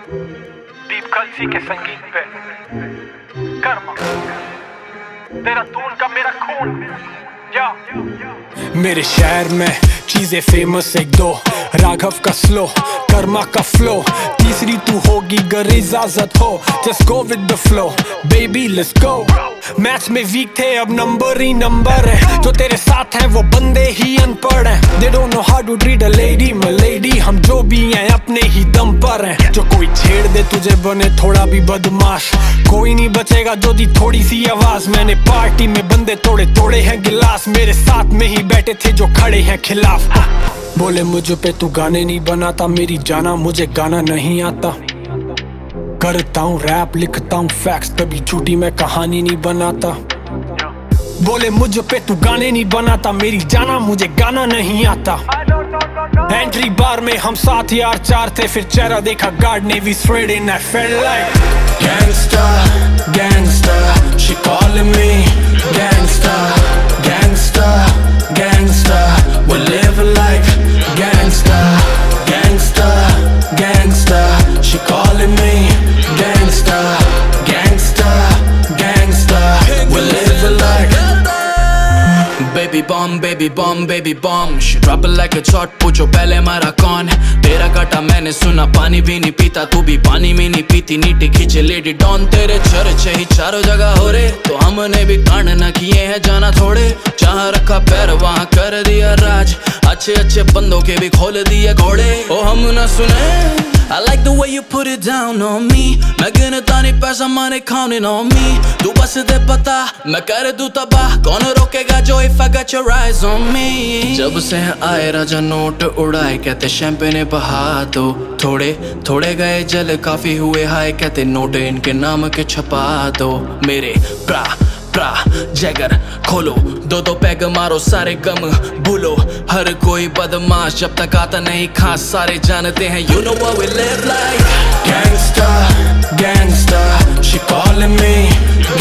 दीप कलसी के संगीत पे कर्मा तेरा तून का मेरा खून या मेरे शहर में चीजें फेमस एक दो, राघव का स्लो, कर्मा का फ्लो, तीसरी तू होगी गर इजाजत हो, just go with the flow baby let's go. Match में वीक थे अब नंबर ही नंबर है, जो तेरे साथ हैं वो बंदे ही अनपढ़ हैं। They don't know how to treat a lady, my lady, हम जो भी हैं अपने ही दम पर हैं। जो कोई छेड़ दे तुझे बने थोड़ा भी बदमाश, कोई नहीं बचेगा जो दी थोड़ी सी आवाज। मैंने पार्टी में बंदे तोड़े तोड़े हैं गिलास, मेरे साथ में ही बैठे थे जो खड़े हैं खिलाफ। बोले मुझ पे तू गाने नहीं बनाता, मेरी जाना मुझे गाना नहीं आता। करता हूँ रैप लिखता हूँ फैक्ट्स, कभी झूठी मैं कहानी नहीं बनाता। बोले मुझ पे तू गाने नहीं बनाता, मेरी जाना मुझे गाना नहीं आता। एंट्री बार में हम 7 यार 4 थे, फिर चेहरा देखा गार्ड ने भी spread in, I felt like gangster gangster, she calling me gangster gangster gangster, we live like gangster gangster gangster, she calling me gangster gangster gangster, we live like baby bomb baby bomb, she drop it like a shot, पूछो पहले मारा कौन तेरा काटा मैंने सुना, पानी भी नहीं पीता तू भी पानी में नहीं पीती, नीटे खींचे लेडी डॉन, तेरे चर्चे ही चारों जगह हो रे, तो हमने भी कांड न किए हैं जाना थोड़े, जहाँ रखा पैर वहाँ कर दिया राज, अच्छे अच्छे बंदों के भी खोल दिए घोड़े, ओ हम न सुने। I like the way you put it down on me, मैं गिनता नहीं पैसा money counting on me, तू बस दे पता मैं कर दूँ तबाह, कौन रोकेगा जो if I got your eyes on me। जब से आए राजा नोट उड़ाए, कहते शैंपेन बहा दो, थोड़े थोड़े गए जल काफी हुए हाय, कहते नोट इनके नाम के छपा दो, मेरे प्रा प्रा जैगर खोलो, दो पैग मारो सारे गम भूलो, हर कोई बदमाश जब तक आता नहीं खास, सारे जानते हैं you know what we live like, gangster gangster, she calling me